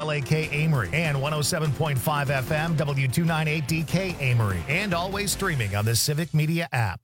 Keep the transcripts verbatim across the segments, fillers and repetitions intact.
L A K Amory and one oh seven point five F M W two ninety-eight D K Amory, and always streaming on the Civic Media app.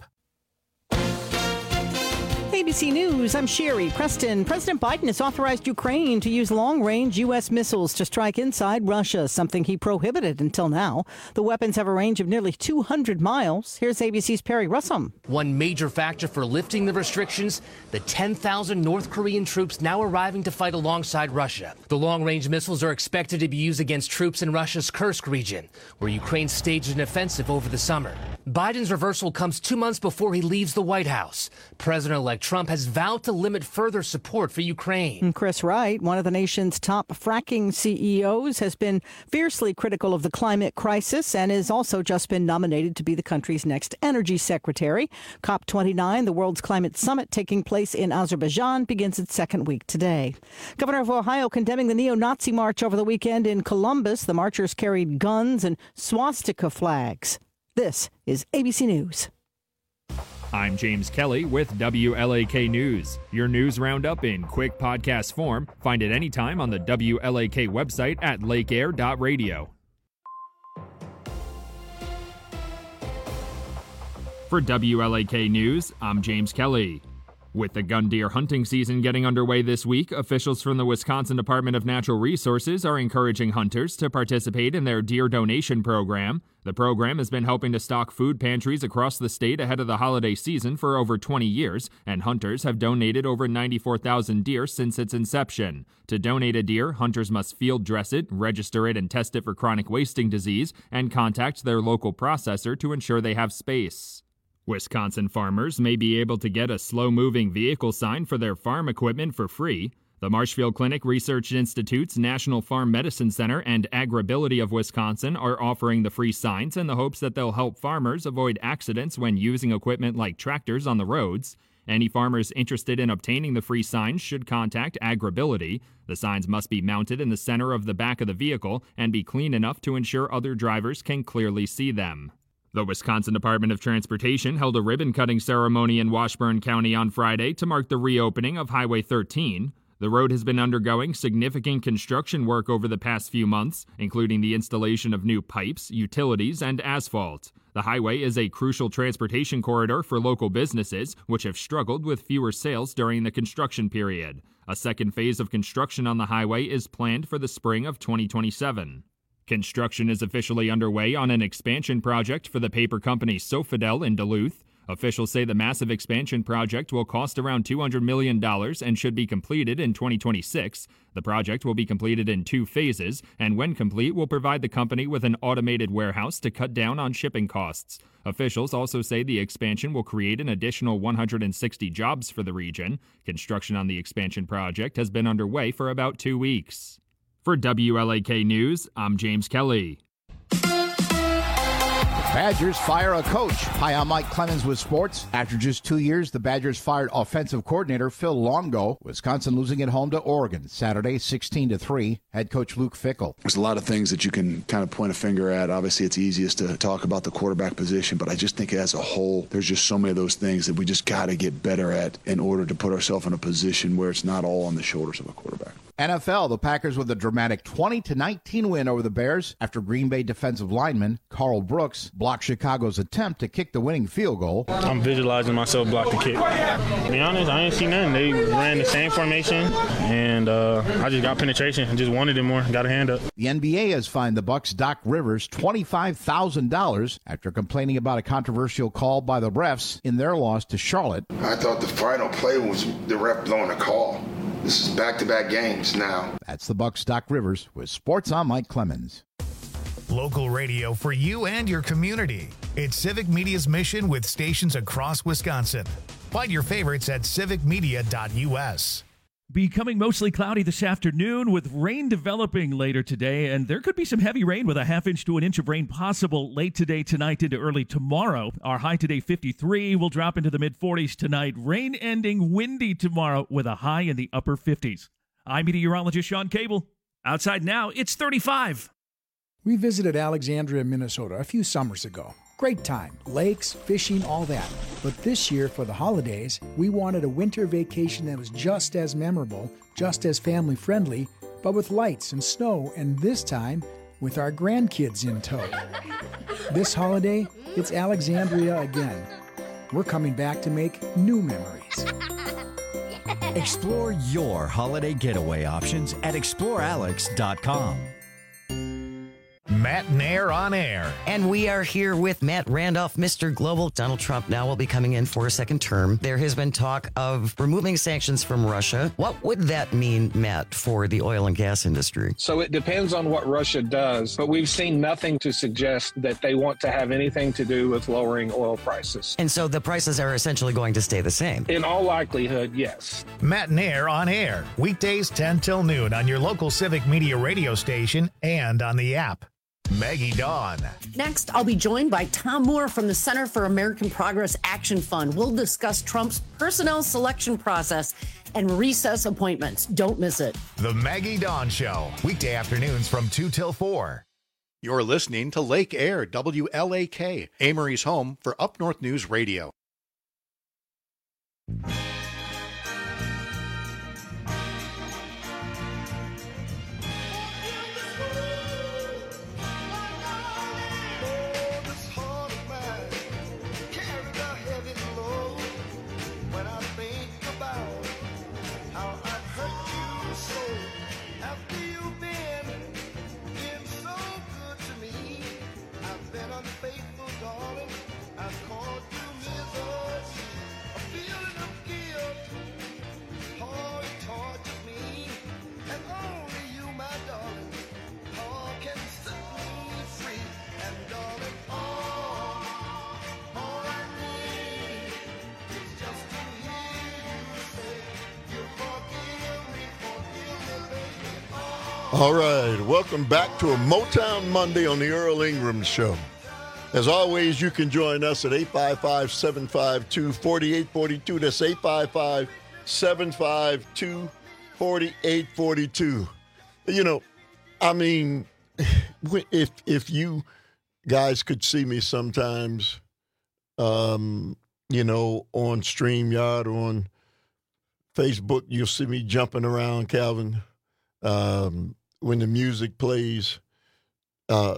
A B C News, I'm Sherry Preston. President Biden has authorized Ukraine to use long-range U S missiles to strike inside Russia, something he prohibited until now. The weapons have a range of nearly two hundred miles. Here's A B C's Perry Russum. One major factor for lifting the restrictions, the ten thousand North Korean troops now arriving to fight alongside Russia. The long-range missiles are expected to be used against troops in Russia's Kursk region, where Ukraine staged an offensive over the summer. Biden's reversal comes two months before he leaves the White House. President-elect Trump has vowed to limit further support for Ukraine. And Chris Wright, one of the nation's top fracking C E Os, has been fiercely critical of the climate crisis and has also just been nominated to be the country's next energy secretary. COP twenty-nine, the world's climate summit taking place in Azerbaijan, begins its second week today. Governor of Ohio condemning the neo-Nazi march over the weekend in Columbus. The marchers carried guns and swastika flags. This is A B C News. I'm James Kelly with W L A K News. Your news roundup in quick podcast form. Find it anytime on the W L A K website at lake air dot radio. For W L A K News, I'm James Kelly. With the gun deer hunting season getting underway this week, officials from the Wisconsin Department of Natural Resources are encouraging hunters to participate in their deer donation program. The program has been helping to stock food pantries across the state ahead of the holiday season for over twenty years, and hunters have donated over ninety-four thousand deer since its inception. To donate a deer, hunters must field dress it, register it, and test it for chronic wasting disease, and contact their local processor to ensure they have space. Wisconsin farmers may be able to get a slow-moving vehicle sign for their farm equipment for free. The Marshfield Clinic Research Institute's National Farm Medicine Center and Agribility of Wisconsin are offering the free signs in the hopes that they'll help farmers avoid accidents when using equipment like tractors on the roads. Any farmers interested in obtaining the free signs should contact Agribility. The signs must be mounted in the center of the back of the vehicle and be clean enough to ensure other drivers can clearly see them. The Wisconsin Department of Transportation held a ribbon-cutting ceremony in Washburn County on Friday to mark the reopening of Highway thirteen. The road has been undergoing significant construction work over the past few months, including the installation of new pipes, utilities, and asphalt. The highway is a crucial transportation corridor for local businesses, which have struggled with fewer sales during the construction period. A second phase of construction on the highway is planned for the spring of twenty twenty-seven. Construction is officially underway on an expansion project for the paper company Sofidel in Duluth. Officials say the massive expansion project will cost around two hundred million dollars and should be completed in twenty twenty-six. The project will be completed in two phases, and when complete, will provide the company with an automated warehouse to cut down on shipping costs. Officials also say the expansion will create an additional one hundred sixty jobs for the region. Construction on the expansion project has been underway for about two weeks. For W L A K News, I'm James Kelly. Badgers fire a coach. Hi, I'm Mike Clemens with sports. After just two years, the Badgers fired offensive coordinator Phil Longo. Wisconsin losing at home to Oregon Saturday, sixteen to three. Head coach Luke Fickell. There's a lot of things that you can kind of point a finger at. Obviously, it's easiest to talk about the quarterback position, but I just think as a whole, there's just so many of those things that we just got to get better at in order to put ourselves in a position where it's not all on the shoulders of a quarterback. N F L, the Packers with a dramatic twenty to nineteen win over the Bears after Green Bay defensive lineman Carl Brooks blocked Chicago's attempt to kick the winning field goal. I'm visualizing myself block the kick. To be honest, I ain't seen nothing. They ran the same formation, and uh, I just got penetration and just wanted it more. Got a hand up. The N B A has fined the Bucks' Doc Rivers twenty-five thousand dollars after complaining about a controversial call by the refs in their loss to Charlotte. I thought the final play was the ref blowing a call. This is back-to-back games now. That's the Bucks' Doc Rivers with Sports on Mike Clemens. Local radio for you and your community. It's Civic Media's mission with stations across Wisconsin. Find your favorites at civic media dot u s. Becoming mostly cloudy this afternoon with rain developing later today, and there could be some heavy rain with a half inch to an inch of rain possible late today, tonight, into early tomorrow. Our high today, fifty-three, will drop into the mid-forties tonight. Rain ending windy tomorrow with a high in the upper fifties. I'm meteorologist Sean Cable. Outside now, it's thirty-five. We visited Alexandria, Minnesota a few summers ago. Great time. Lakes, fishing, all that. But this year, for the holidays, we wanted a winter vacation that was just as memorable, just as family-friendly, but with lights and snow, and this time with our grandkids in tow. This holiday, it's Alexandria again. We're coming back to make new memories. Explore your holiday getaway options at explore alex dot com. Matt Nair on air. And we are here with Matt Randolph, Mister Global. Donald Trump now will be coming in for a second term. There has been talk of removing sanctions from Russia. What would that mean, Matt, for the oil and gas industry? So it depends on what Russia does, but we've seen nothing to suggest that they want to have anything to do with lowering oil prices. And so the prices are essentially going to stay the same? In all likelihood, yes. Matt Nair on air. Weekdays ten till noon on your local Civic Media radio station and on the app. Maggie Dawn. Next, I'll be joined by Tom Moore from the Center for American Progress Action Fund. We'll discuss Trump's personnel selection process and recess appointments. Don't miss it. The Maggie Dawn Show. Weekday afternoons from two till four. You're listening to Lake Air, W L A K, Amory's home for Up North News Radio. All right, welcome back to a Motown Monday on the Earl Ingram Show. As always, you can join us at eight five five, seven five two, four eight four two. That's eight five five, seven five two, four eight four two. You know, I mean, if if you guys could see me sometimes, um, you know, on StreamYard, on Facebook, you'll see me jumping around, Calvin. Um, when the music plays, uh,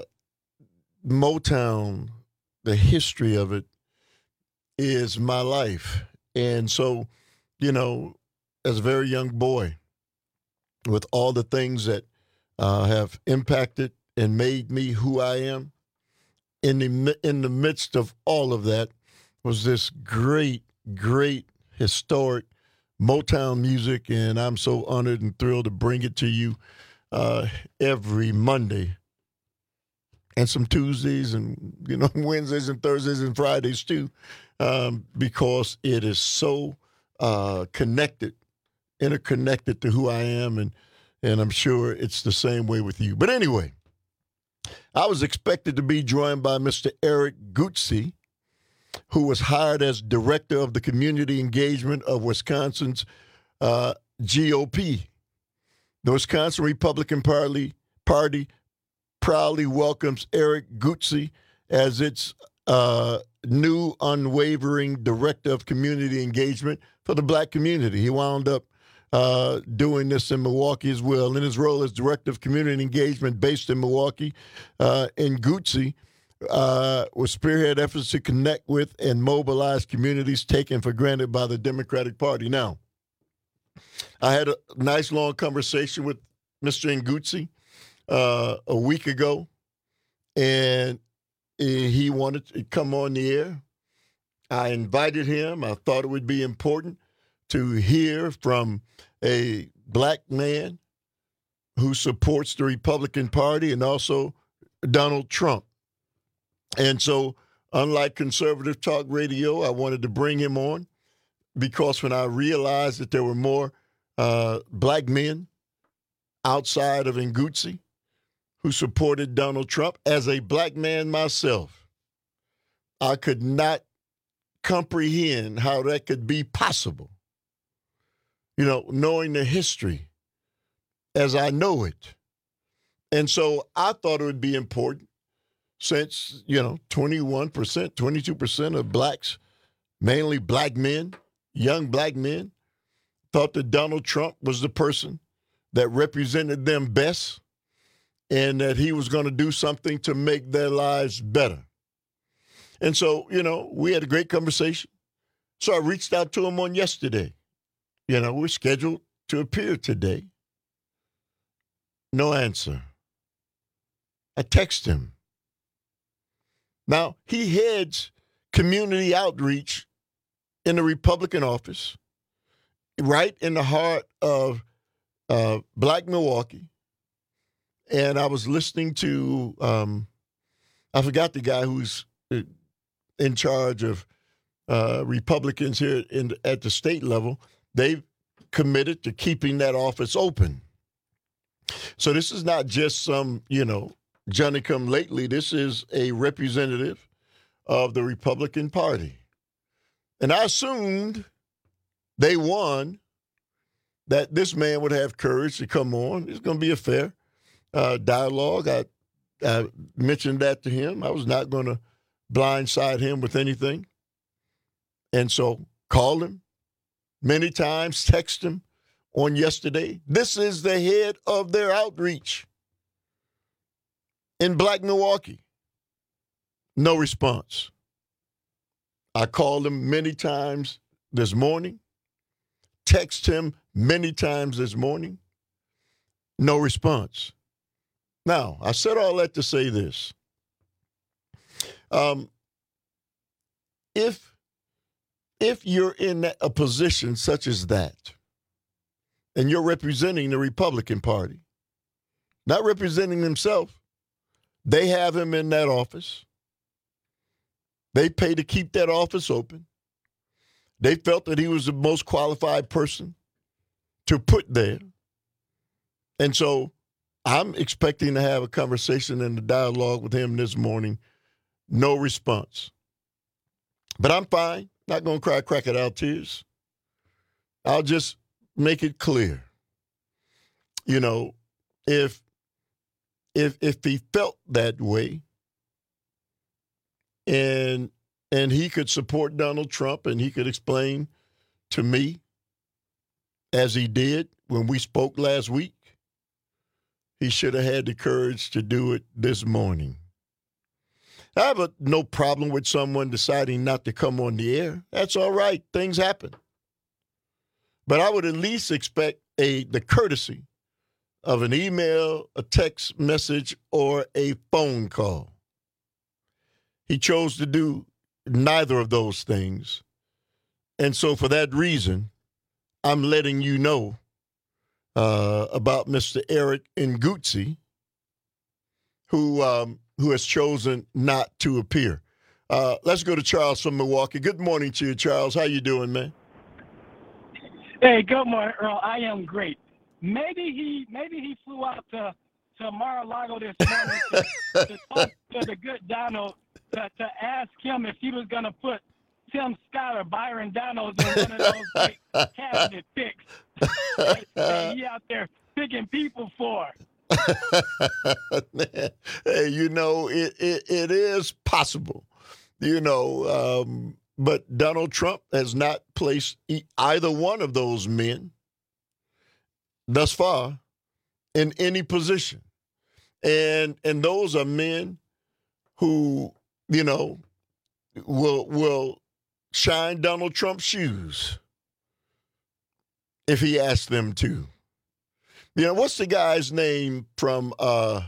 Motown, the history of it is my life. And so, you know, as a very young boy, with all the things that uh, have impacted and made me who I am, in the in the midst of all of that was this great, great, historic Motown music, and I'm so honored and thrilled to bring it to you uh, every Monday, and some Tuesdays, and you know Wednesdays and Thursdays and Fridays too, um, because it is so uh, connected, interconnected to who I am, and and I'm sure it's the same way with you. But anyway, I was expected to be joined by Mister Eric Gootze, who was hired as director of the community engagement of Wisconsin's uh, G O P. The Wisconsin Republican Party, Party proudly welcomes Eric Gootze as its uh, new unwavering director of community engagement for the black community. He wound up uh, doing this in Milwaukee as well. In his role as director of community engagement based in Milwaukee, uh, in Gootze, Uh, will spearhead efforts to connect with and mobilize communities taken for granted by the Democratic Party. Now, I had a nice long conversation with Mister Ngozi uh, a week ago, and he wanted to come on the air. I invited him. I thought it would be important to hear from a black man who supports the Republican Party and also Donald Trump. And so, unlike conservative talk radio, I wanted to bring him on because when I realized that there were more uh, black men outside of Ngozi who supported Donald Trump, as a black man myself, I could not comprehend how that could be possible. You know, knowing the history as I know it. And so I thought it would be important, since, you know, twenty-one percent, twenty-two percent of blacks, mainly black men, young black men, thought that Donald Trump was the person that represented them best and that he was going to do something to make their lives better. And so, you know, we had a great conversation. So I reached out to him on yesterday. You know, we're scheduled to appear today. No answer. I text him. Now, he heads community outreach in the Republican office, right in the heart of uh, Black Milwaukee. And I was listening to, um, I forgot the guy who's in charge of uh, Republicans here in, at the state level. They've committed to keeping that office open. So this is not just some, you know, Johnny come lately. This is a representative of the Republican Party. And I assumed they won that this man would have courage to come on. It's going to be a fair uh, dialogue. I, I mentioned that to him. I was not going to blindside him with anything. And so called him many times, text him on yesterday. This is the head of their outreach in Black Milwaukee. No response. I called him many times this morning, text him many times this morning. No response. Now, I said all that to say this. Um, if, if you're in a position such as that, and you're representing the Republican Party, not representing himself, they have him in that office. They pay to keep that office open. They felt that he was the most qualified person to put there. And so I'm expecting to have a conversation and a dialogue with him this morning. No response. But I'm fine. Not going to cry crocodile tears. I'll just make it clear. You know, if if if he felt that way and and he could support Donald Trump and he could explain to me, as he did when we spoke last week, he should have had the courage to do it this morning. I have a, no problem with someone deciding not to come on the air. That's all right. Things happen. But I would at least expect a the courtesy of an email, a text message, or a phone call. He chose to do neither of those things. And so for that reason, I'm letting you know uh, about Mister Eric Ngutsi, who um, who has chosen not to appear. Uh, let's go to Charles from Milwaukee. Good morning to you, Charles. How you doing, man? Hey, good morning, Earl. I am great. Maybe he maybe he flew out to, to Mar-a-Lago this morning to, to talk to the good Donald to, to ask him if he was going to put Tim Scott or Byron Donalds in one of those like, cabinet picks that, that he out there picking people for. Hey, you know, it, it, it is possible, you know, um, but Donald Trump has not placed either one of those men thus far in any position. And and those are men who, you know, will will shine Donald Trump's shoes if he asks them to. You know, what's the guy's name from, uh,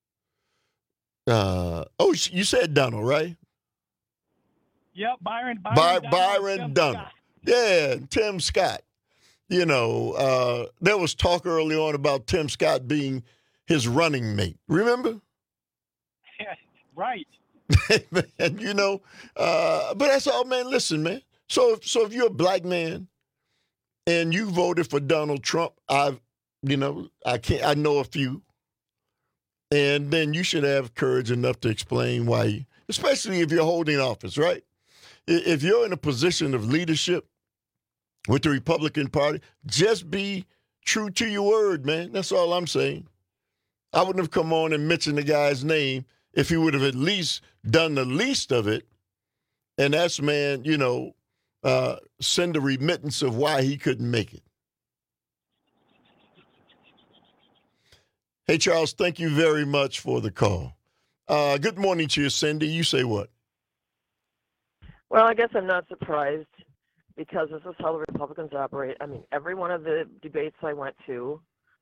uh, oh, you said Donald, right? Yep, Byron, Byron By, Donald. Byron Donald. Yeah, Tim Scott. You know, uh, there was talk early on about Tim Scott being his running mate. Remember? Yeah, right. And, you know, uh, but that's all, man. Listen, man. So, so if you're a black man and you voted for Donald Trump, I've, you know, I can't. I know a few, and then you should have courage enough to explain why, you, especially if you're holding office, right? If you're in a position of leadership with the Republican Party, just be true to your word, man. That's all I'm saying. I wouldn't have come on and mentioned the guy's name if he would have at least done the least of it, and that's, man, you know, uh, send a remittance of why he couldn't make it. Hey, Charles, thank you very much for the call. Uh, good morning to you, Cindy. You say what? Well, I guess I'm not surprised because this is how the Republicans operate. I mean, every one of the debates I went to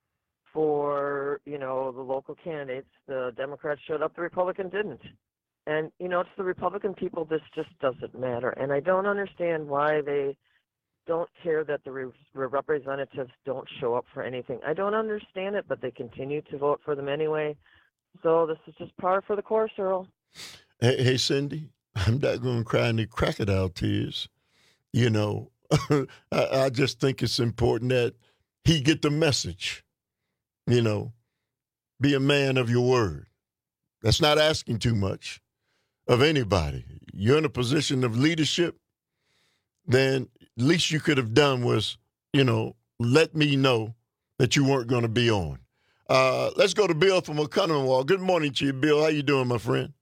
for, you know, the local candidates, the Democrats showed up, the Republican didn't. And, you know, to the Republican people, this just doesn't matter. And I don't understand why they don't care that the re- representatives don't show up for anything. I don't understand it, but they continue to vote for them anyway. So this is just par for the course, Earl. Hey, hey Cindy, I'm not going to cry any crocodile tears. You know, I, I just think it's important that he get the message. You know, be a man of your word. That's not asking too much of anybody. You're in a position of leadership, then least you could have done was, you know, let me know that you weren't going to be on. Uh, let's go to Bill from Oconomowoc. Good morning to you, Bill. How you doing, my friend?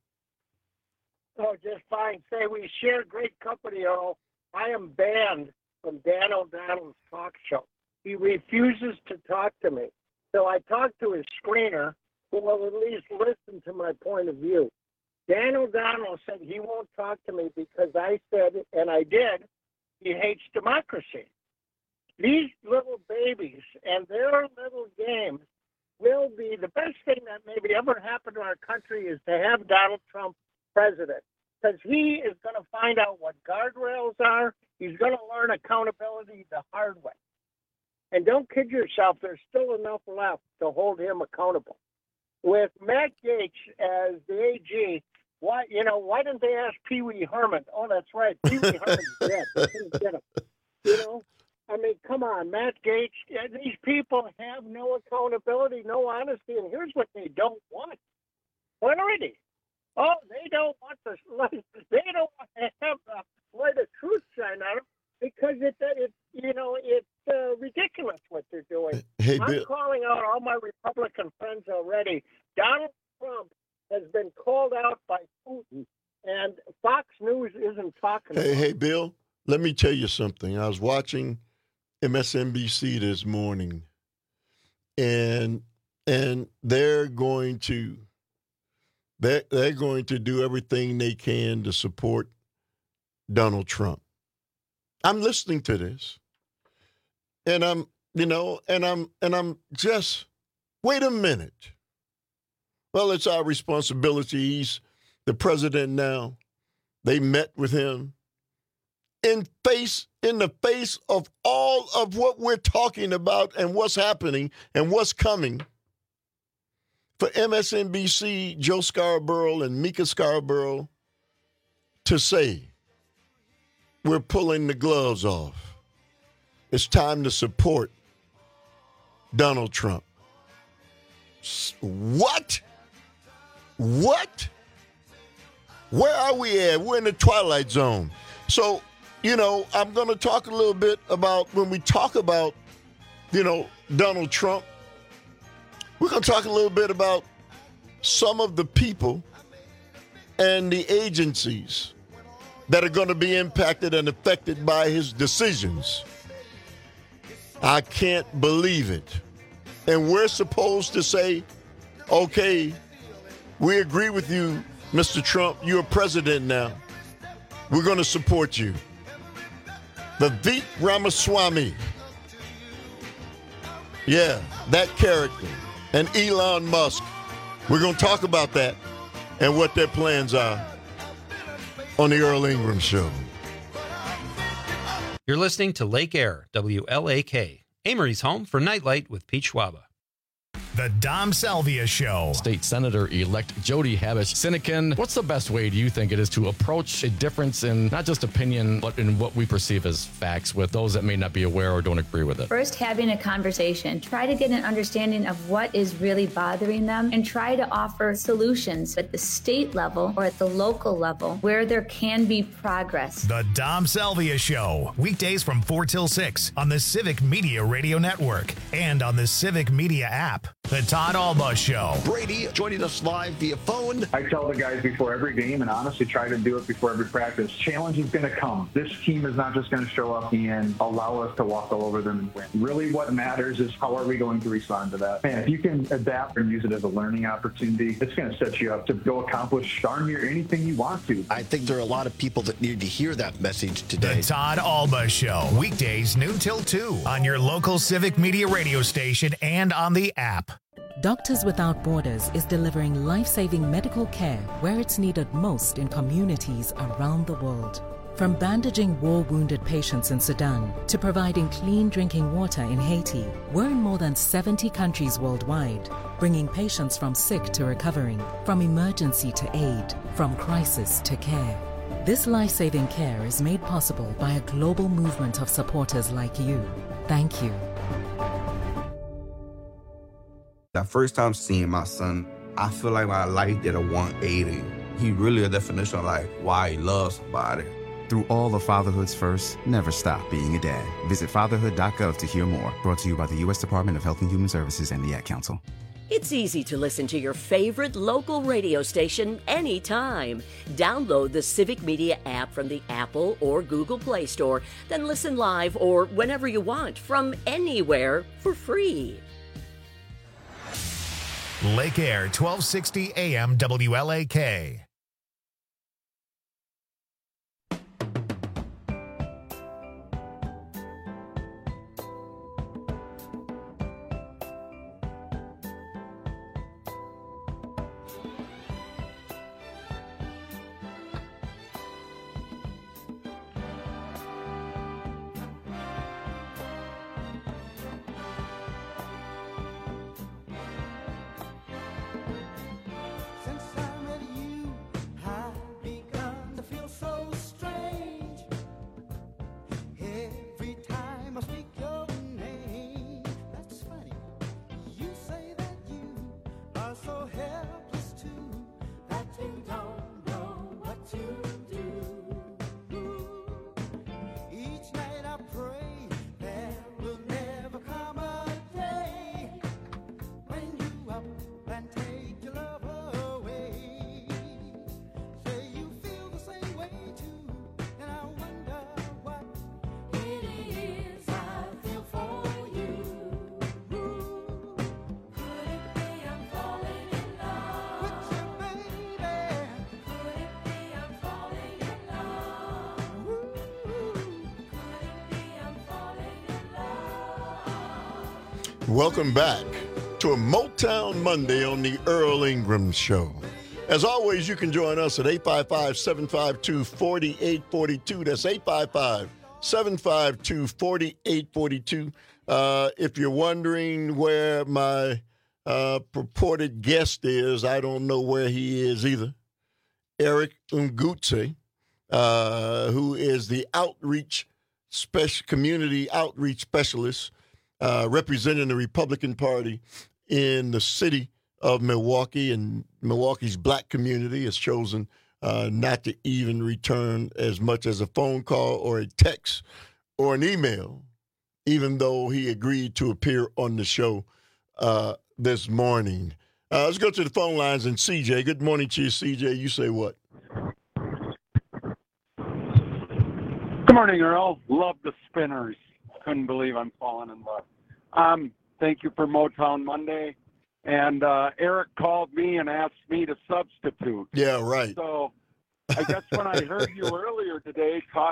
Oh, just fine. Say, we share great company, Earl. I am banned from Dan O'Donnell's talk show. He refuses to talk to me. So I talked to his screener, who will at least listen to my point of view. Dan O'Donnell said he won't talk to me because I said, and I did, he hates democracy. These little babies and their little games will be the best thing that maybe ever happened to our country is to have Donald Trump president, because he is going to find out what guardrails are. He's going to learn accountability the hard way. And don't kid yourself, there's still enough left to hold him accountable. With Matt Gaetz as the A G, why, you know, why didn't they ask Pee Wee Herman? Oh, that's right, Pee Wee Herman's dead. They couldn't get him. You know, I mean, come on, Matt Gaetz. These people have no accountability, no honesty, and here's what they don't want: clarity. Oh, they don't want the they don't want to have the light of truth shine on them because it, it you know, it's uh, ridiculous what they're doing. Hey, I'm Bill. calling out all my Republican friends already. Donald Trump has been called out by Putin, and Fox News isn't talking Hey, about hey, it. Bill, let me tell you something. I was watching M S N B C this morning, and and they're going to they're, they're going to do everything they can to support Donald Trump. I'm listening to this, and I'm you know, and I'm and I'm just wait a minute. Well, it's our responsibility. He's the president now. They met with him in face in the face of all of what we're talking about and what's happening and what's coming. For M S N B C, Joe Scarborough and Mika Scarborough to say, we're pulling the gloves off. It's time to support Donald Trump. What? What? Where are we at? We're in the twilight zone. So, you know, I'm going to talk a little bit about when we talk about, you know, Donald Trump, we're going to talk a little bit about some of the people and the agencies that are going to be impacted and affected by his decisions. I can't believe it. And we're supposed to say, okay, we agree with you, Mister Trump. You're president now. We're going to support you. Vivek Ramaswamy. Yeah, that character. And Elon Musk. We're going to talk about that and what their plans are on the Earl Ingram Show. You're listening to Lake Air, W L A K, Amory's home for Nightlight with Pete Schwaba. The Dom Salvia Show. State Senator-elect Jody Habush. Sinekin, what's the best way do you think it is to approach a difference in not just opinion, but in what we perceive as facts with those that may not be aware or don't agree with it? First, having a conversation. Try to get an understanding of what is really bothering them and try to offer solutions at the state level or at the local level where there can be progress. The Dom Salvia Show. Weekdays from four till six on the Civic Media Radio Network and on the Civic Media app. The Todd Alba Show. Brady joining us live via phone. I tell the guys before every game, and honestly try to do it before every practice, challenge is going to come. This team is not just going to show up and allow us to walk all over them and win. Really what matters is how are we going to respond to that. And if you can adapt and use it as a learning opportunity, it's going to set you up to go accomplish darn near anything you want to. I think there are a lot of people that need to hear that message today. The Todd Alba Show. Weekdays noon till two on your local Civic Media radio station and on the app. Doctors Without Borders is delivering life-saving medical care where it's needed most in communities around the world. From bandaging war-wounded patients in Sudan to providing clean drinking water in Haiti, we're in more than seventy countries worldwide, bringing patients from sick to recovering, from emergency to aid, from crisis to care. This life-saving care is made possible by a global movement of supporters like you. Thank you. That first time seeing my son, I feel like my life did a one eighty. He really a definition of like why he loves somebody. Through all of fatherhood's first, never stop being a dad. Visit fatherhood dot gov to hear more. Brought to you by the U S Department of Health and Human Services and the Ad Council. It's easy to listen to your favorite local radio station anytime. Download the Civic Media app from the Apple or Google Play Store, then listen live or whenever you want from anywhere for free. Lake Air, twelve sixty A M W L A K. Welcome back to a Motown Monday on the Earl Ingram Show. As always, you can join us at eight five five, seven five two, four eight four two. That's eight five five, seven five two, four eight four two. Uh, if you're wondering where my uh, purported guest is, I don't know where he is either. Eric Ngutse, uh, who is the outreach special community outreach specialist uh, representing the Republican Party in the city of Milwaukee, and Milwaukee's black community has chosen uh, not to even return as much as a phone call or a text or an email, even though he agreed to appear on the show uh, this morning. Uh, let's go to the phone lines and C J. Good morning to you, C J. You say what? Good morning, Earl. Love the Spinners. Couldn't believe I'm falling in love. Um, thank you for Motown Monday. And uh, Eric called me and asked me to substitute. Yeah, right. So I guess when I heard you earlier today talk,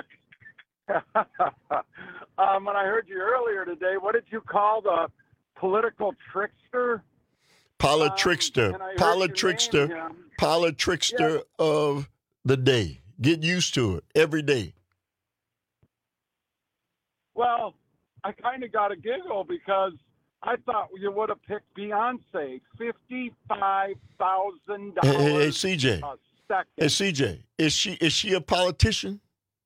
um, when I heard you earlier today, what did you call the political trickster? Politrickster. Um, Politrickster. Politrickster yeah. of the day. Get used to it every day. Well, I kind of got a giggle because I thought you would have picked Beyonce, fifty-five thousand dollars hey, hey, hey, C J. a second. Hey, C J, is she is she a politician?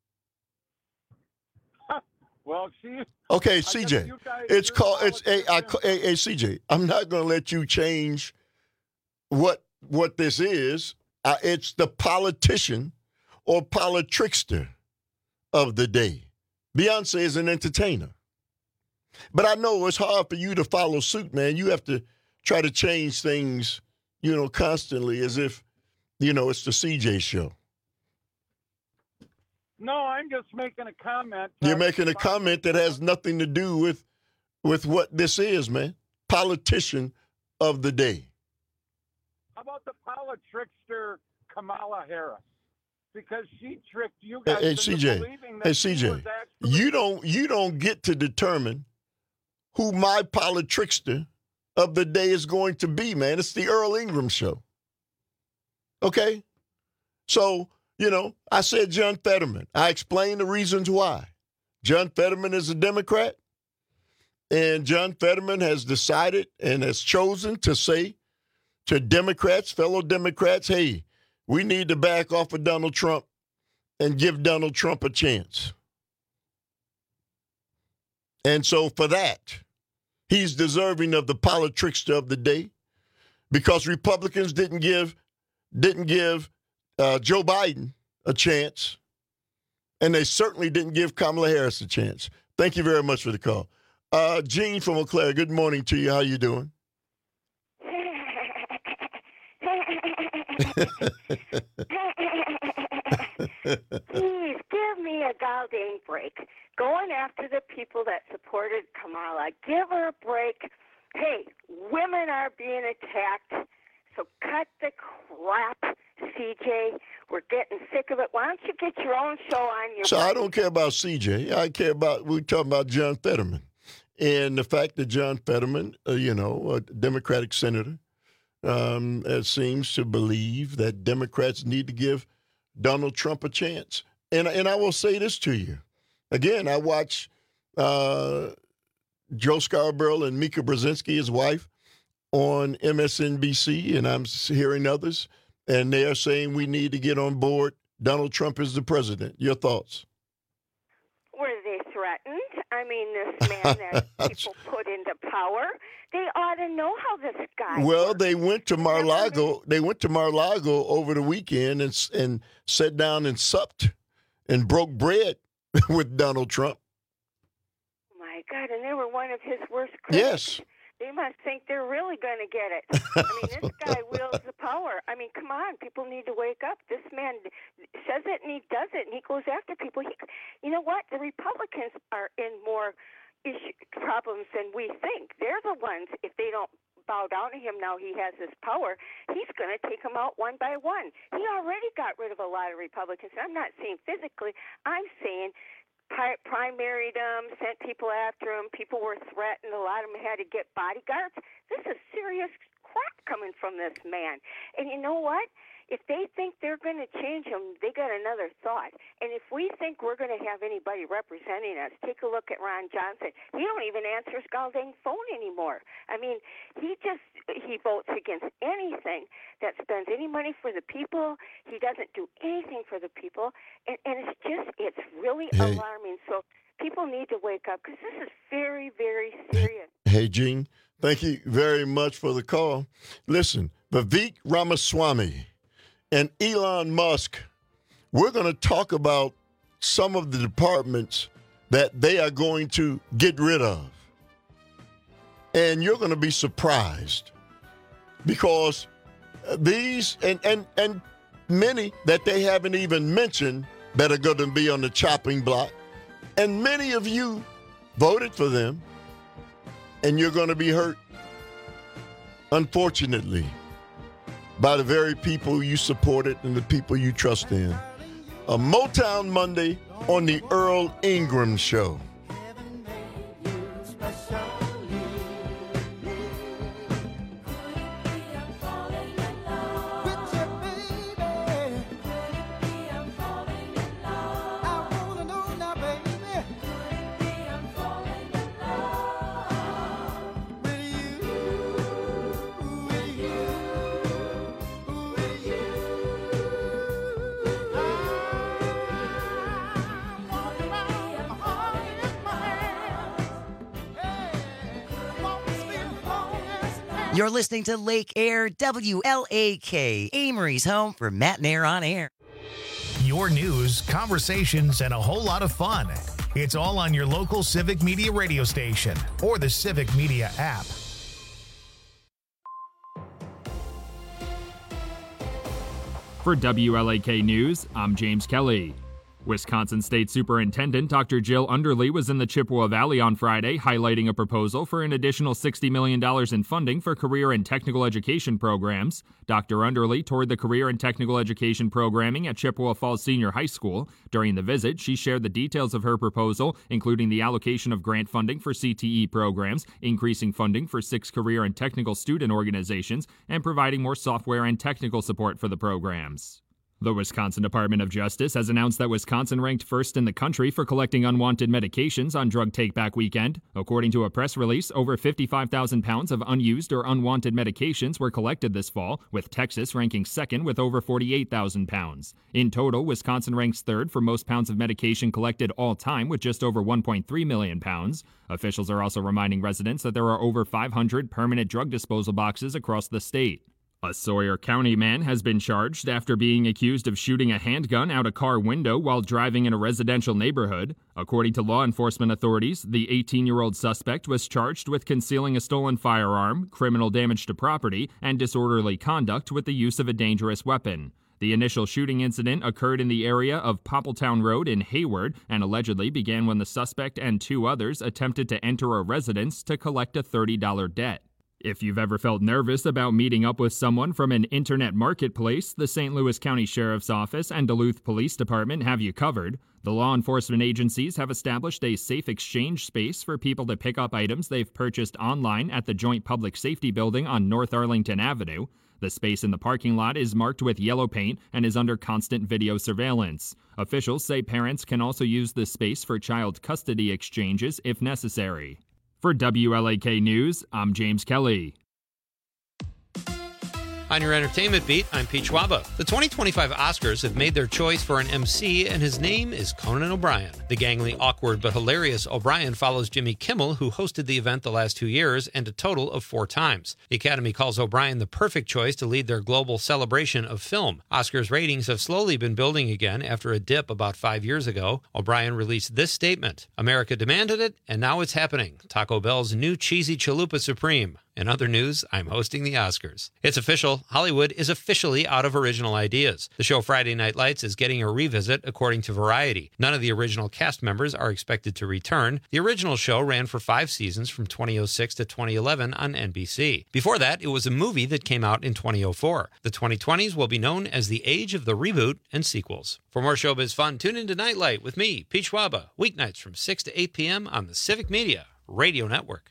Well, she. Okay, C J. It's called. It's a. I, hey, hey, C J. I'm not going to let you change what what this is. Uh, it's the politician or politrickster of the day. Beyonce is an entertainer. But I know it's hard for you to follow suit, man. You have to try to change things, you know, constantly as if, you know, it's the C J show. No, I'm just making a comment. You're making a comment that has nothing to do with with what this is, man. Politician of the day. How about the politrickster Kamala Harris? Because she tricked you guys Hey, hey into C J. believing that Hey she C J. was actually You don't you don't get to determine who my politrickster of the day is going to be, man. It's the Earl Ingram show. Okay? So, you know, I said John Fetterman. I explained the reasons why. John Fetterman is a Democrat, and John Fetterman has decided and has chosen to say to Democrats, fellow Democrats, hey, we need to back off of Donald Trump and give Donald Trump a chance. And so for that, he's deserving of the politrickster of the day because Republicans didn't give didn't give uh, Joe Biden a chance, and they certainly didn't give Kamala Harris a chance. Thank you very much for the call. Uh, Gene from Eau Claire, good morning to you. How you doing? Please give me a goddamn break. Going after the people that supported Kamala, give her a break. Hey, women are being attacked, so cut the crap, C J. We're getting sick of it. Why don't you get your own show on your So buddy? I don't care about C J. I care about, we're talking about John Fetterman. And the fact that John Fetterman, uh, you know, a Democratic senator, um, uh, seems to believe that Democrats need to give Donald Trump a chance. And, and I will say this to you. Again, I watch uh, Joe Scarborough and Mika Brzezinski, his wife, on M S N B C, and I'm hearing others, and they are saying we need to get on board. Donald Trump is the president. Your thoughts? Were they threatened? I mean, this man that people put into power, they ought to know how this guy Well, works. they went to Mar-a-Lago. They went to Mar-a-Lago over the weekend and and sat down and supped and broke bread with Donald Trump. My God, and they were one of his worst critics. Yes. They must think they're really going to get it. I mean, this guy wields the power. I mean, come on, people need to wake up. This man says it and he does it, and he goes after people. He, you know what? The Republicans are in more issue, problems than we think. They're the ones, if they don't bow down to him now he has this power, he's going to take them out one by one. He already got rid of a lot of Republicans. I'm not saying physically. I'm saying primaried them, sent people after him. People were threatened. A lot of them had to get bodyguards. This is serious crap coming from this man. And you know what? If they think they're going to change him, they got another thought. And if we think we're going to have anybody representing us, take a look at Ron Johnson. He don't even answer his goddamn phone anymore. I mean, he just, he votes against anything that spends any money for the people. He doesn't do anything for the people. And, and it's just, it's really Hey. alarming. So people need to wake up because this is very, very serious. Hey, Gene, thank you very much for the call. Listen, Vivek Ramaswamy and Elon Musk, we're going to talk about some of the departments that they are going to get rid of. And you're going to be surprised because these and, and, and many that they haven't even mentioned that are going to be on the chopping block. And many of you voted for them, and you're going to be hurt, unfortunately, by the very people you supported and the people you trust in. A Motown Monday on the Earl Ingram Show. You're listening to Lake Air, W L A K, Amory's home for Matt and Air on Air. Your news, conversations, and a whole lot of fun. It's all on your local Civic Media radio station or the Civic Media app. For W L A K News, I'm James Kelly. Wisconsin State Superintendent Doctor Jill Underly was in the Chippewa Valley on Friday, highlighting a proposal for an additional sixty million dollars in funding for career and technical education programs. Doctor Underly toured the career and technical education programming at Chippewa Falls Senior High School. During the visit, she shared the details of her proposal, including the allocation of grant funding for C T E programs, increasing funding for six career and technical student organizations, and providing more software and technical support for the programs. The Wisconsin Department of Justice has announced that Wisconsin ranked first in the country for collecting unwanted medications on Drug Take-Back Weekend. According to a press release, over fifty-five thousand pounds of unused or unwanted medications were collected this fall, with Texas ranking second with over forty-eight thousand pounds. In total, Wisconsin ranks third for most pounds of medication collected all time, with just over one point three million pounds. Officials are also reminding residents that there are over five hundred permanent drug disposal boxes across the state. A Sawyer County man has been charged after being accused of shooting a handgun out a car window while driving in a residential neighborhood. According to law enforcement authorities, the eighteen-year-old suspect was charged with concealing a stolen firearm, criminal damage to property, and disorderly conduct with the use of a dangerous weapon. The initial shooting incident occurred in the area of Poppletown Road in Hayward and allegedly began when the suspect and two others attempted to enter a residence to collect a thirty dollars debt. If you've ever felt nervous about meeting up with someone from an internet marketplace, the Saint Louis County Sheriff's Office and Duluth Police Department have you covered. The law enforcement agencies have established a safe exchange space for people to pick up items they've purchased online at the Joint Public Safety Building on North Arlington Avenue. The space in the parking lot is marked with yellow paint and is under constant video surveillance. Officials say parents can also use this space for child custody exchanges if necessary. For W L A K News, I'm James Kelly. On your entertainment beat, I'm Pete Schwaba. The twenty twenty-five Oscars have made their choice for an M C, and his name is Conan O'Brien. The gangly, awkward, but hilarious O'Brien follows Jimmy Kimmel, who hosted the event the last two years, and a total of four times. The Academy calls O'Brien the perfect choice to lead their global celebration of film. Oscars ratings have slowly been building again after a dip about five years ago. O'Brien released this statement: "America demanded it, and now it's happening. Taco Bell's new cheesy chalupa supreme." In other news, I'm hosting the Oscars. It's official. Hollywood is officially out of original ideas. The show Friday Night Lights is getting a revisit, according to Variety. None of the original cast members are expected to return. The original show ran for five seasons from twenty oh six to twenty eleven on N B C. Before that, it was a movie that came out in twenty oh four. The twenty twenties will be known as the age of the reboot and sequels. For more showbiz fun, tune into Nightlight with me, Pete Schwaba, weeknights from six to eight p.m. on the Civic Media Radio Network.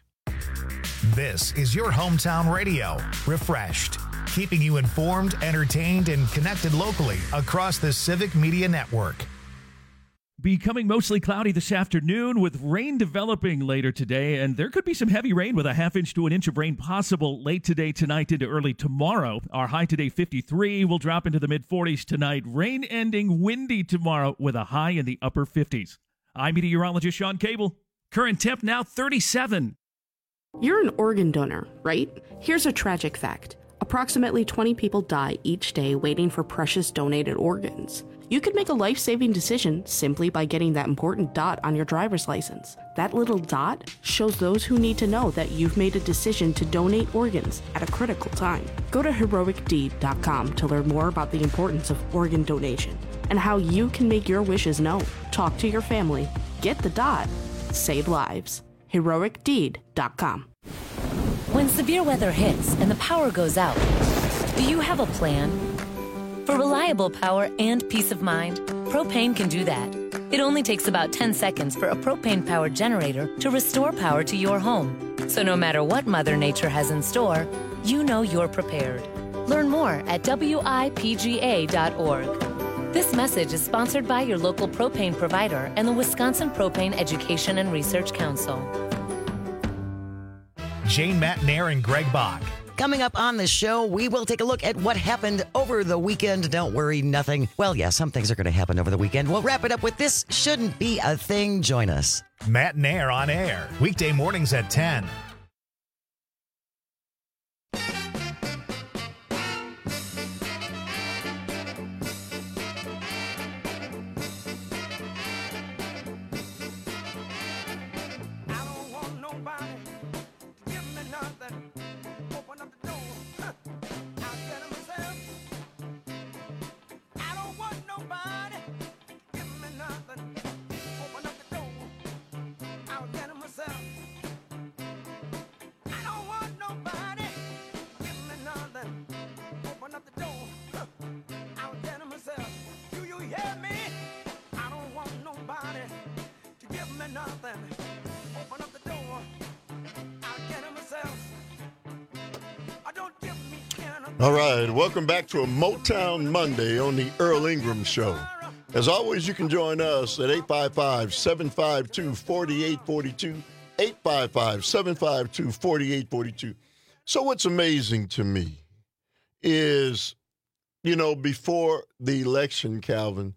This is your hometown radio, refreshed, keeping you informed, entertained, and connected locally across the Civic Media Network. Becoming mostly cloudy this afternoon with rain developing later today, and there could be some heavy rain with a half inch to an inch of rain possible late today, tonight, into early tomorrow. Our high today, fifty-three, will drop into the mid forties tonight. Rain ending windy tomorrow with a high in the upper fifties. I'm meteorologist Sean Cable. Current temp now thirty-seven. You're an organ donor, right? Here's a tragic fact. Approximately twenty people die each day waiting for precious donated organs. You could make a life-saving decision simply by getting that important dot on your driver's license. That little dot shows those who need to know that you've made a decision to donate organs at a critical time. Go to heroic deed dot com to learn more about the importance of organ donation and how you can make your wishes known. Talk to your family. Get the dot. Save lives. heroic deed dot com. When severe weather hits and the power goes out, do you have a plan? For reliable power and peace of mind, Propane can do that. It only takes about ten seconds for a propane-powered generator to restore power to your home. So no matter what Mother Nature has in store, you know you're prepared. Learn more at W I P G A dot org. This message is sponsored by your local propane provider and the Wisconsin Propane Education and Research Council. Jane Matnair and Greg Bach. Coming up on the show, we will take a look at what happened over the weekend. Don't worry, nothing. Well, yeah, some things are going to happen over the weekend. We'll wrap it up with This Shouldn't Be a Thing. Join us. Matnair on air, weekday mornings at ten. All right, welcome back to a Motown Monday on the Earl Ingram Show. As always, you can join us at eight five five, seven five two, four eight four two, eight five five, seven five two, four eight four two. So what's amazing to me is, you know, before the election, Calvin,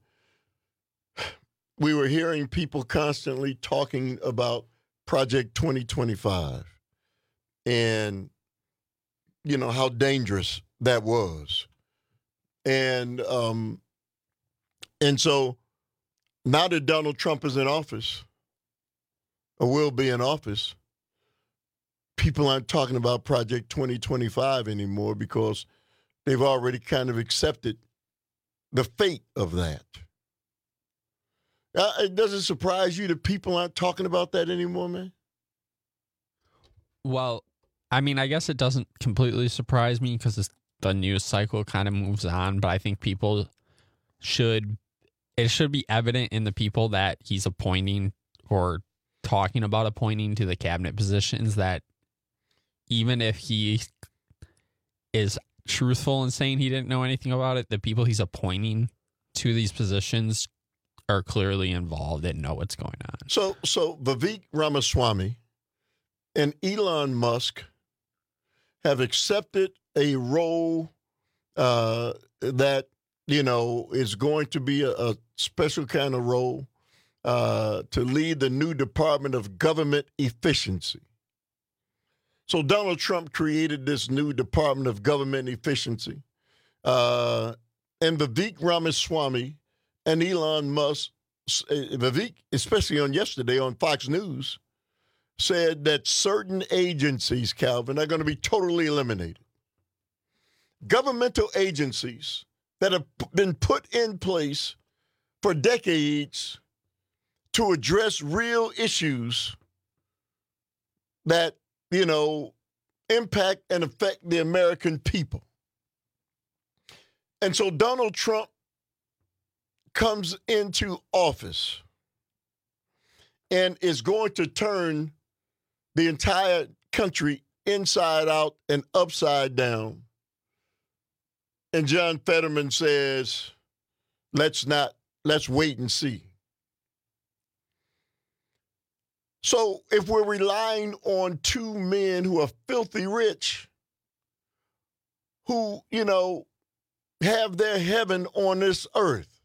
we were hearing people constantly talking about Project twenty twenty-five and, you know, how dangerous that was. And um, and so now that Donald Trump is in office, or will be in office, people aren't talking about Project twenty twenty-five anymore because they've already kind of accepted the fate of that. Uh, it doesn't surprise you that people aren't talking about that anymore, man? Well, I mean, I guess it doesn't completely surprise me because the news cycle kind of moves on, but I think people should, it should be evident in the people that he's appointing or talking about appointing to the cabinet positions that even if he is truthful in saying he didn't know anything about it, the people he's appointing to these positions are clearly involved and know what's going on. So, so Vivek Ramaswamy and Elon Musk have accepted a role uh, that, you know, is going to be a, a special kind of role uh, to lead the new Department of Government Efficiency. So Donald Trump created this new Department of Government Efficiency. Uh, and Vivek Ramaswamy and Elon Musk, Vivek, especially on yesterday on Fox News, said that certain agencies, Calvin, are going to be totally eliminated. Governmental agencies that have been put in place for decades to address real issues that, you know, impact and affect the American people. And so Donald Trump comes into office and is going to turn the entire country inside out and upside down. And John Fetterman says, let's not, let's wait and see. So if we're relying on two men who are filthy rich, who, you know, have their heaven on this earth,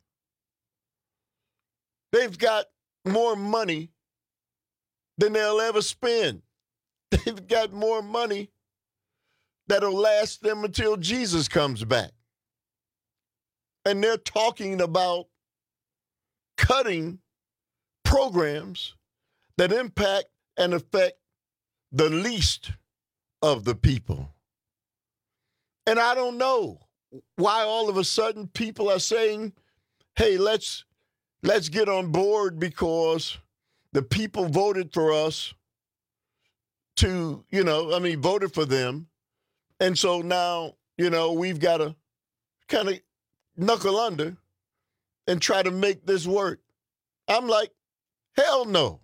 they've got more money than they'll ever spend. They've got more money that'll last them until Jesus comes back. And they're talking about cutting programs that impact and affect the least of the people. And I don't know why all of a sudden people are saying, hey, let's let's get on board because the people voted for us to, you know, I mean, voted for them. And so now, you know, we've got to kind of knuckle under and try to make this work. I'm like, hell no.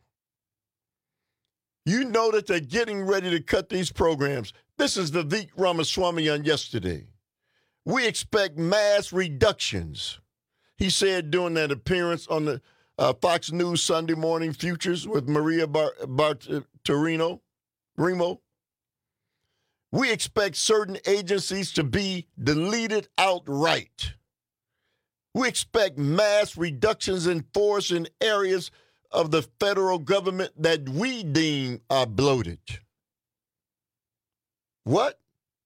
You know that they're getting ready to cut these programs. This is Vivek Ramaswamy on yesterday. We expect mass reductions, he said during that appearance on the uh, Fox News Sunday Morning Futures with Maria Bar- Bartiromo. Remo. We expect certain agencies to be deleted outright. We expect mass reductions in force in areas of the federal government that we deem are bloated. What?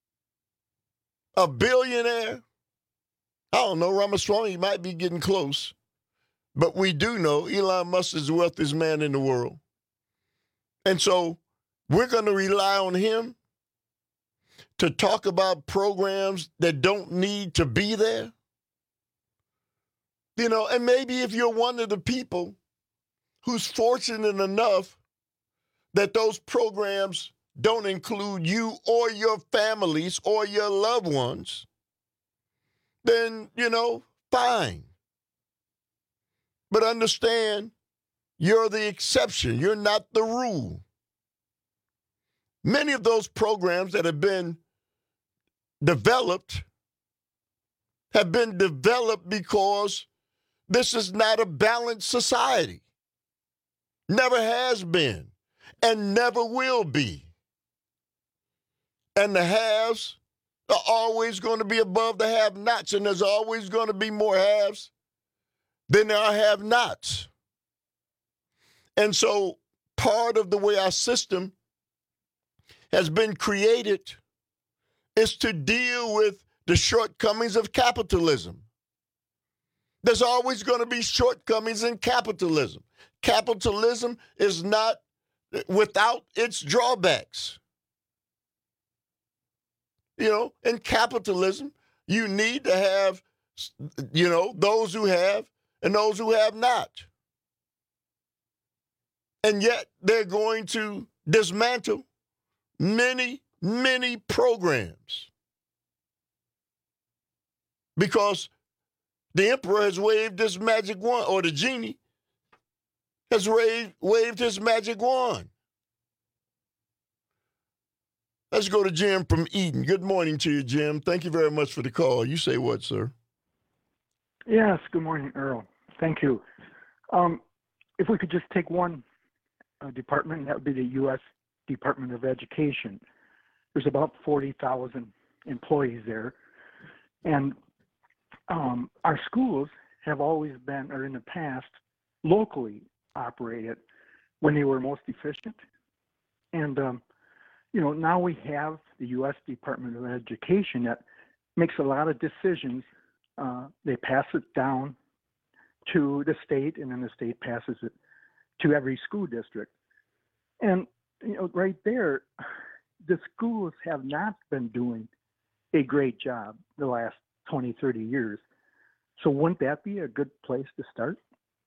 A billionaire? I don't know. Ramaswamy might be getting close. But we do know Elon Musk is the wealthiest man in the world. And so we're going to rely on him to talk about programs that don't need to be there. You know, and maybe if you're one of the people who's fortunate enough that those programs don't include you or your families or your loved ones, then, you know, fine. But understand, you're the exception. You're not the rule. Many of those programs that have been developed have been developed because this is not a balanced society. Never has been and never will be. And the haves are always going to be above the have-nots, and there's always going to be more haves than there are have-nots. And so part of the way our system has been created is to deal with the shortcomings of capitalism. There's always going to be shortcomings in capitalism. Capitalism is not without its drawbacks. You know, in capitalism, you need to have, you know, those who have and those who have not. And yet they're going to dismantle many, many programs because the emperor has waved his magic wand, or the genie has waved, waved his magic wand. Let's go to Jim from Eden. Good morning to you, Jim. Thank you very much for the call. You say what, sir? Yes, good morning, Earl. Thank you. Um, if we could just take one uh, department, that would be the U S Department of Education. There's about forty thousand employees there. And um, our schools have always been, or in the past, locally operated when they were most efficient. And, um, you know, now we have the U S Department of Education that makes a lot of decisions. Uh, they pass it down to the state, and then the state passes it to every school district. And, you know, right there, the schools have not been doing a great job the last twenty, thirty years. So wouldn't that be a good place to start?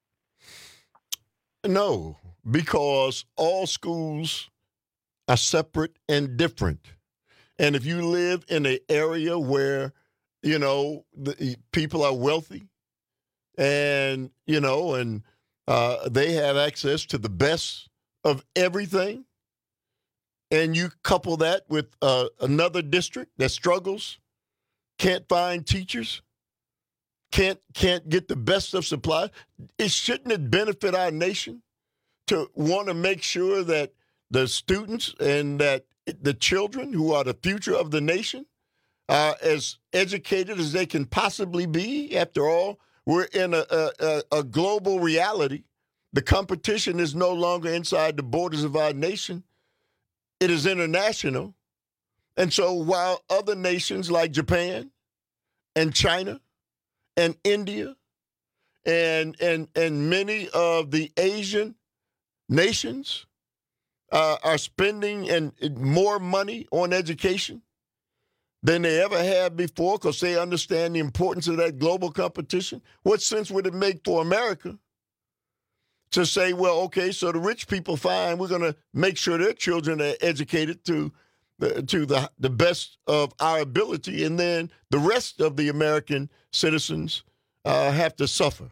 No, because all schools are separate and different. And if you live in an area where, you know, the people are wealthy and, you know, and uh, they have access to the best of everything, and you couple that with uh, another district that struggles, can't find teachers, can't can't get the best of supplies, it shouldn't it benefit our nation to want to make sure that the students and that the children who are the future of the nation are as educated as they can possibly be? After all, we're in a, a, a global reality. The competition is no longer inside the borders of our nation. It is international. And so while other nations like Japan and China and India and and and many of the Asian nations uh, are spending and more money on education than they ever have before because they understand the importance of that global competition, what sense would it make for America to say, well, okay, so the rich people, fine, we're going to make sure their children are educated to the, to the, the best of our ability, and then the rest of the American citizens uh, have to suffer?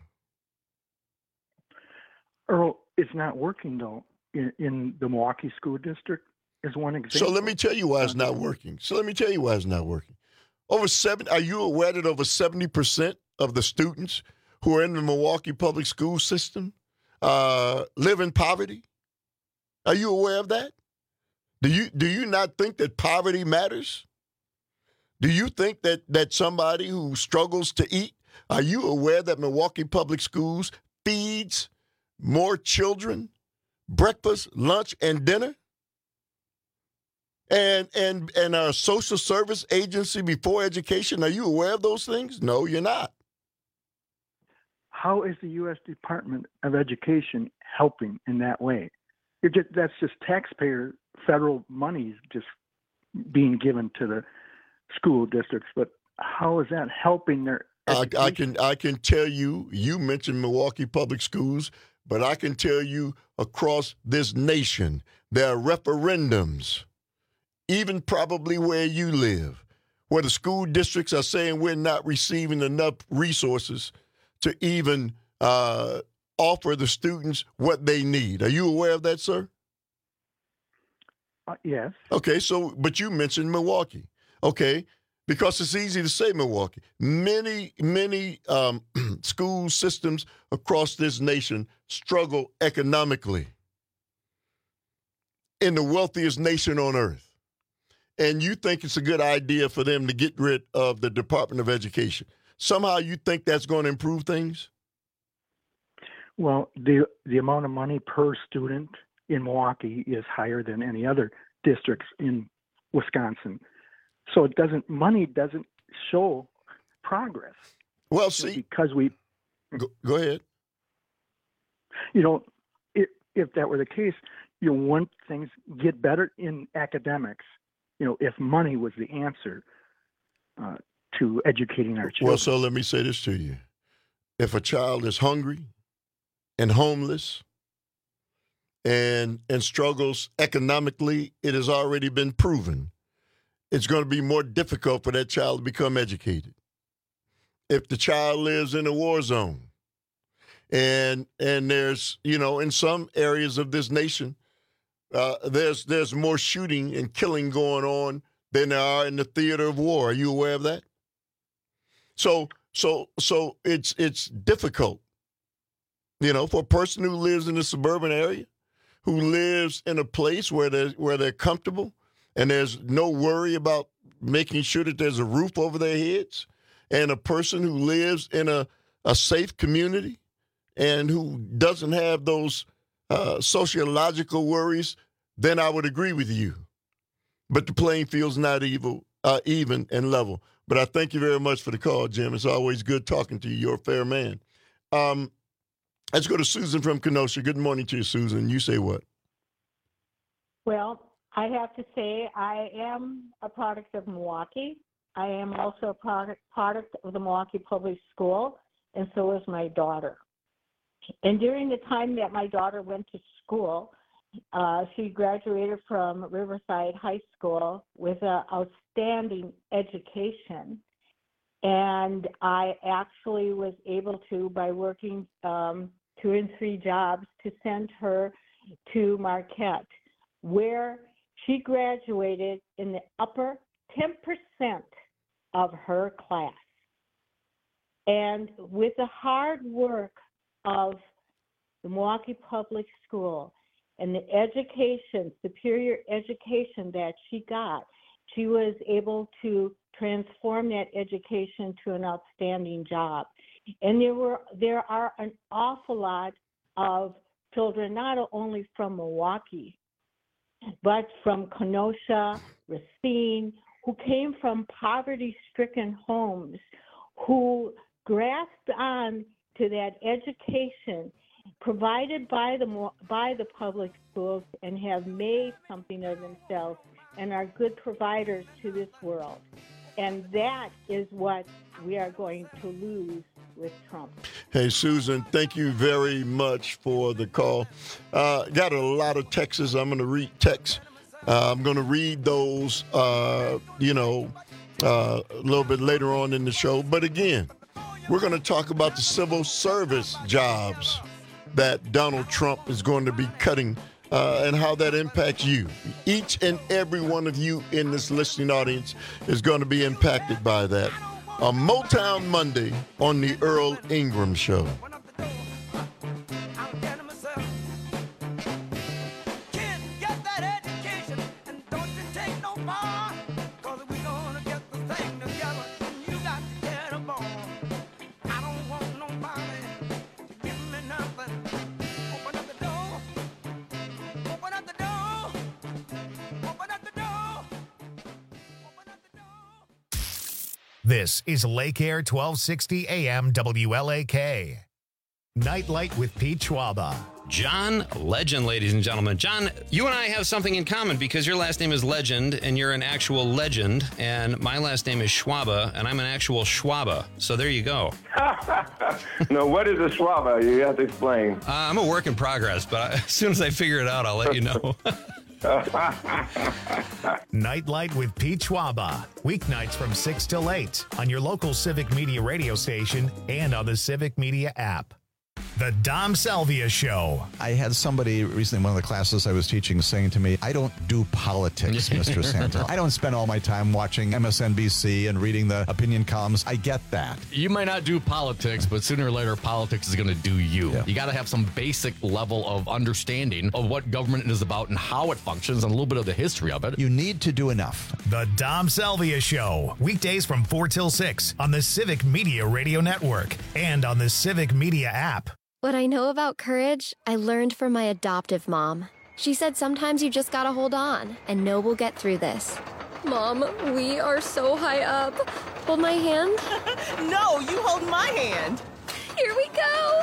Earl, it's not working, though, in, in the Milwaukee School District is one example. So let me tell you why it's not working. So let me tell you why it's not working. Over seven, are you aware that over seventy percent of the students who are in the Milwaukee public school system uh, live in poverty? Are you aware of that? Do you do you not think that poverty matters? Do you think that that somebody who struggles to eat, are you aware that Milwaukee Public Schools feeds more children breakfast, lunch, and dinner? And and and our social service agency before education, are you aware of those things? No, you're not. How is the U S Department of Education helping in that way? It just, that's just taxpayer federal monies just being given to the school districts. But how is that helping their education? I, I can I can tell you, you mentioned Milwaukee Public Schools, but I can tell you across this nation, there are referendums, even probably where you live, where the school districts are saying we're not receiving enough resources to even uh, offer the students what they need. Are you aware of that, sir? Uh, yes. Okay, so, but you mentioned Milwaukee. Okay, because it's easy to say Milwaukee. Many, many um, school systems across this nation struggle economically in the wealthiest nation on earth. And you think it's a good idea for them to get rid of the Department of Education. Somehow you think that's going to improve things? Well, the the amount of money per student in Milwaukee is higher than any other districts in Wisconsin. So it doesn't money doesn't show progress. Well, see, because we go, go ahead. You know, if if that were the case, you know, once things get better in academics, you know, if money was the answer uh, to educating our children. Well, so let me say this to you: if a child is hungry and homeless and and struggles economically, it has already been proven it's going to be more difficult for that child to become educated. If the child lives in a war zone, and and there's, you know, in some areas of this nation, uh, there's there's more shooting and killing going on than there are in the theater of war. Are you aware of that? So so so it's it's difficult, you know, for a person who lives in a suburban area, who lives in a place where they where they're comfortable and there's no worry about making sure that there's a roof over their heads, and a person who lives in a, a safe community and who doesn't have those uh, sociological worries, then I would agree with you. But the playing field's not evil, uh, even and level. But I thank you very much for the call, Jim. It's always good talking to you. You're a fair man. Um, let's go to Susan from Kenosha. Good morning to you, Susan. You say what? Well, I have to say I am a product of Milwaukee. I am also a product, product of the Milwaukee Public School, and so is my daughter. And during the time that my daughter went to school, uh, she graduated from Riverside High School with an outstanding education. And I actually was able to, by working um, two and three jobs, to send her to Marquette, where she graduated in the upper ten percent of her class. And with the hard work of the Milwaukee Public School and the education, superior education that she got, she was able to transform that education to an outstanding job. And there were there are an awful lot of children, not only from Milwaukee, but from Kenosha, Racine, who came from poverty-stricken homes, who grasped on to that education provided by the by the public schools and have made something of themselves and are good providers to this world. And that is what we are going to lose with Trump. Hey, Susan, thank you very much for the call. Uh, got a lot of texts. I'm going to read texts. Uh, I'm going to read those, uh, you know, uh, a little bit later on in the show. But again, we're going to talk about the civil service jobs that Donald Trump is going to be cutting uh, and how that impacts you. Each and every one of you in this listening audience is going to be impacted by that. A Motown Monday on the Earl Ingram Show. This is Lake Air twelve sixty A M W L A K. Nightlight with Pete Schwaba. John Legend, ladies and gentlemen. John, you and I have something in common because your last name is Legend and you're an actual legend, and my last name is Schwaba and I'm an actual Schwaba. So there you go. No, what is a Schwaba? You have to explain. Uh, I'm a work in progress, but as soon as I figure it out, I'll let you know. Nightlight with Pete Schwaba. Weeknights from six till eight on your local Civic Media radio station and on the Civic Media app. The Dom Salvia Show. I had somebody recently in one of the classes I was teaching saying to me, I don't do politics, Mister Santel. I don't spend all my time watching M S N B C and reading the opinion columns. I get that. You might not do politics, but sooner or later, politics is going to do you. Yeah. You got to have some basic level of understanding of what government is about and how it functions and a little bit of the history of it. You need to do enough. The Dom Salvia Show. Weekdays from four till six on the Civic Media Radio Network and on the Civic Media app. What I know about courage, I learned from my adoptive mom. She said sometimes you just gotta hold on and know we'll get through this. Mom, we are so high up. Hold my hand. No, you hold my hand. Here we go.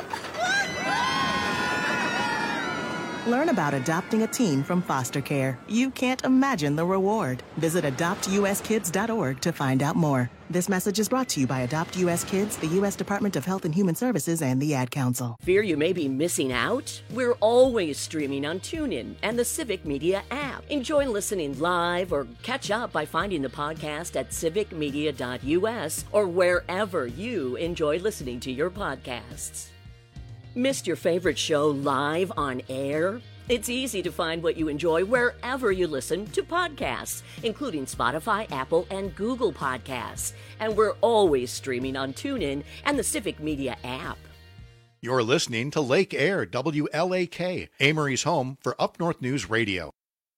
Learn about adopting a teen from foster care. You can't imagine the reward. Visit adopt u s kids dot org to find out more. This message is brought to you by Adopt U S Kids, the U S Department of Health and Human Services, and the Ad Council. Fear you may be missing out? We're always streaming on TuneIn and the Civic Media app. Enjoy listening live or catch up by finding the podcast at civic media dot u s or wherever you enjoy listening to your podcasts. Missed your favorite show live on air? It's easy to find what you enjoy wherever you listen to podcasts, including Spotify, Apple, and Google Podcasts. And we're always streaming on TuneIn and the Civic Media app. You're listening to Lake Air, W L A K, Amory's home for Up North News Radio.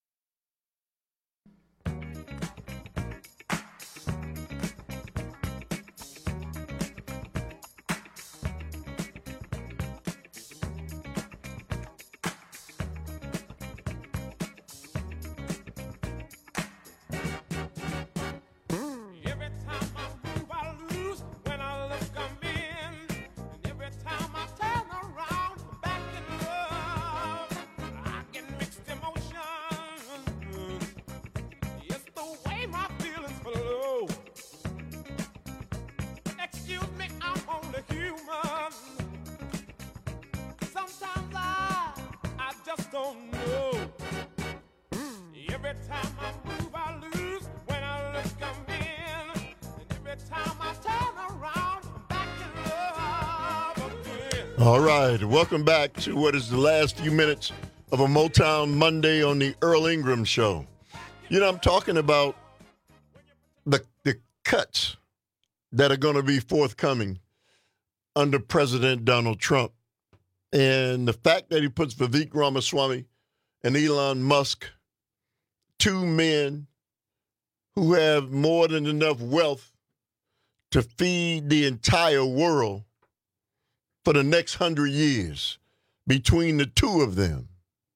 All right, welcome back to what is the last few minutes of a Motown Monday on the Earl Ingram Show. You know, I'm talking about the the cuts that are going to be forthcoming under President Donald Trump. And the fact that he puts Vivek Ramaswamy and Elon Musk, two men who have more than enough wealth to feed the entire world for the next hundred years, between the two of them,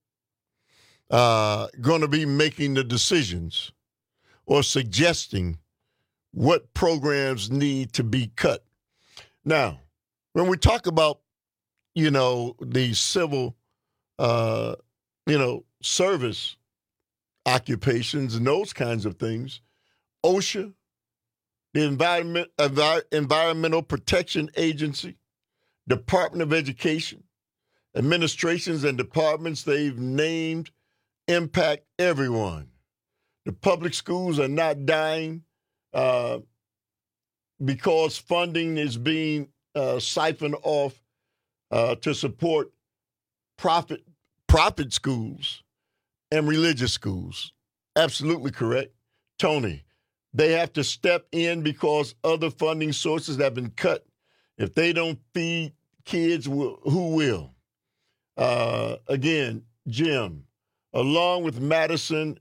uh, going to be making the decisions or suggesting what programs need to be cut. Now, when we talk about, you know, the civil, uh, you know, service occupations and those kinds of things, OSHA, the Environment, Envi- Environmental Protection Agency, Department of Education, administrations and departments they've named impact everyone. The public schools are not dying uh, because funding is being uh, siphoned off uh, to support profit profit schools and religious schools. Absolutely correct. Tony, they have to step in because other funding sources have been cut. If they don't feed kids, who will? Uh, again, Jim, along with Madison,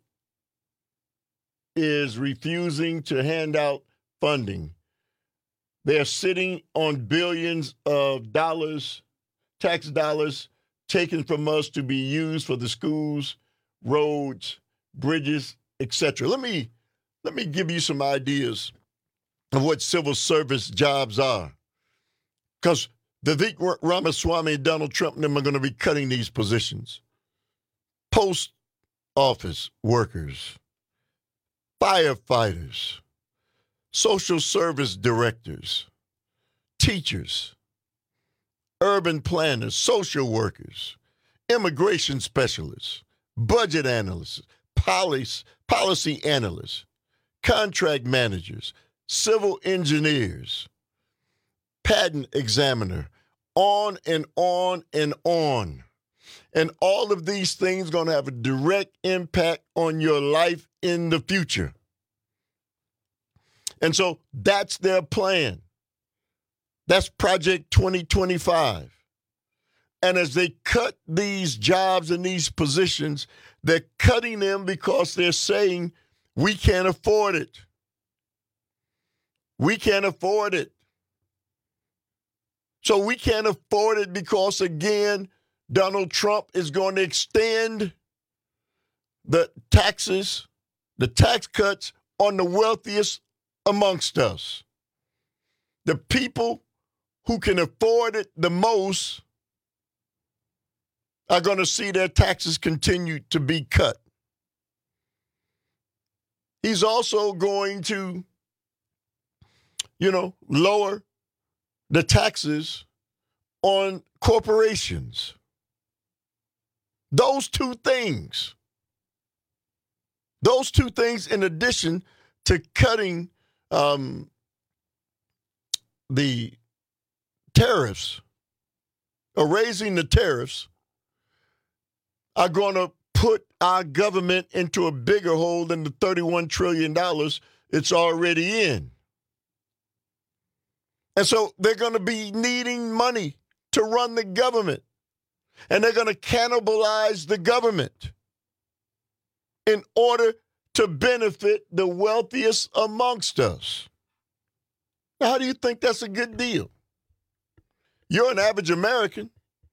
is refusing to hand out funding. They're sitting on billions of dollars, tax dollars, taken from us to be used for the schools, roads, bridges, et cetera. Let me, let me give you some ideas of what civil service jobs are. Because Vivek Ramaswamy and Donald Trump and them are going to be cutting these positions. Post office workers, firefighters, social service directors, teachers, urban planners, social workers, immigration specialists, budget analysts, policy, policy analysts, contract managers, civil engineers, patent examiner, on and on and on. And all of these things going to have a direct impact on your life in the future. And so that's their plan. That's Project twenty twenty-five. And as they cut these jobs and these positions, they're cutting them because they're saying, we can't afford it. We can't afford it. So we can't afford it because, again, Donald Trump is going to extend the taxes, the tax cuts on the wealthiest amongst us. The people who can afford it the most are going to see their taxes continue to be cut. He's also going to, you know, lower the taxes on corporations. Those two things, those two things in addition to cutting um, the tariffs or raising the tariffs, are going to put our government into a bigger hole than the thirty-one trillion dollars it's already in. And so they're going to be needing money to run the government. And they're going to cannibalize the government in order to benefit the wealthiest amongst us. Now, how do you think that's a good deal? You're an average American.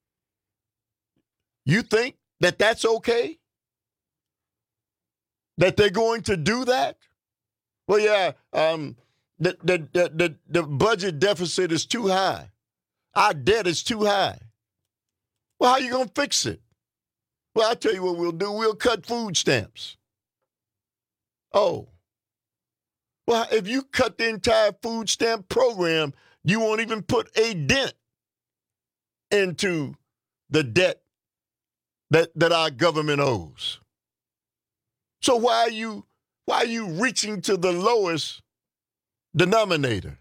You think that that's okay? That they're going to do that? Well, yeah, um, the, the, the, the, the budget deficit is too high. Our debt is too high. Well, how are you going to fix it? Well, I'll tell you what we'll do. We'll cut food stamps. Oh. Well, if you cut the entire food stamp program, you won't even put a dent into the debt that, that our government owes. So why are you why are you reaching to the lowest denominator?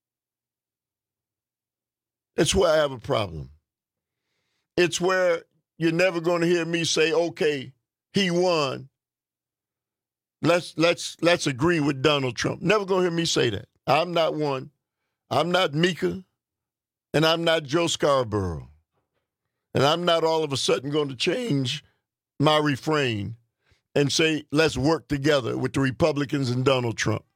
It's where I have a problem. It's where you're never going to hear me say, okay, he won. Let's let's let's agree with Donald Trump. Never going to hear me say that. I'm not one. I'm not Mika, and I'm not Joe Scarborough. And I'm not all of a sudden going to change my refrain and say, let's work together with the Republicans and Donald Trump.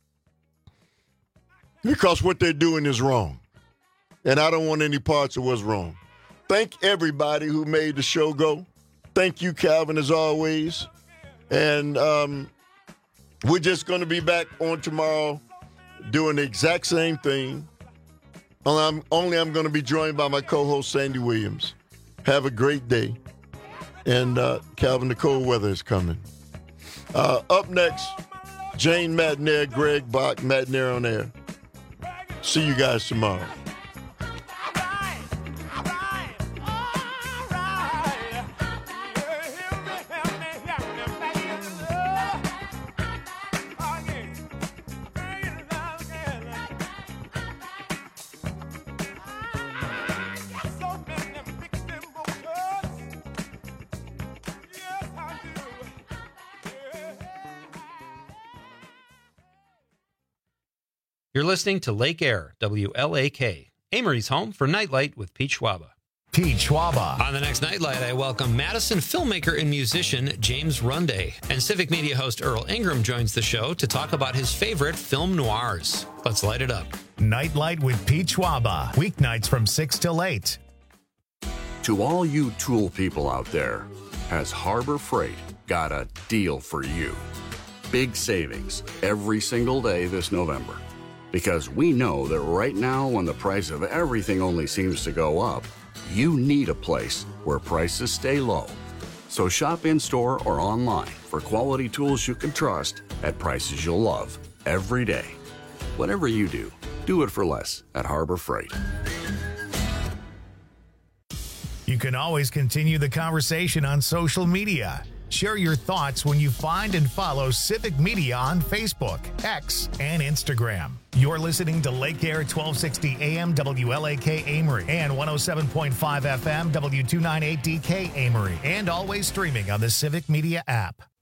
Because what they're doing is wrong. And I don't want any parts of what's wrong. Thank everybody who made the show go. Thank you, Calvin, as always. And um, we're just going to be back on tomorrow doing the exact same thing. Only I'm, only I'm going to be joined by my co-host, Sandy Williams. Have a great day. And uh, Calvin, the cold weather is coming. Uh, up next, Jane Matnair, Greg Bach, Matnair on Air. See you guys tomorrow. You're listening to Lake Air, W L A K, Amory's home for Nightlight with Pete Schwaba. Pete Schwaba. On the next Nightlight, I welcome Madison filmmaker and musician James Runday. And Civic Media host Earl Ingram joins the show to talk about his favorite film noirs. Let's light it up. Nightlight with Pete Schwaba. Weeknights from six till eight. To all you tool people out there, has Harbor Freight got a deal for you? Big savings every single day this November. Because we know that right now, when the price of everything only seems to go up, you need a place where prices stay low. So shop in-store or online for quality tools you can trust at prices you'll love every day. Whatever you do, do it for less at Harbor Freight. You can always continue the conversation on social media. Share your thoughts when you find and follow Civic Media on Facebook, X, and Instagram. You're listening to Lake Air twelve sixty A M W L A K Amory and one oh seven point five F M W two ninety-eight D K Amory, and always streaming on the Civic Media app.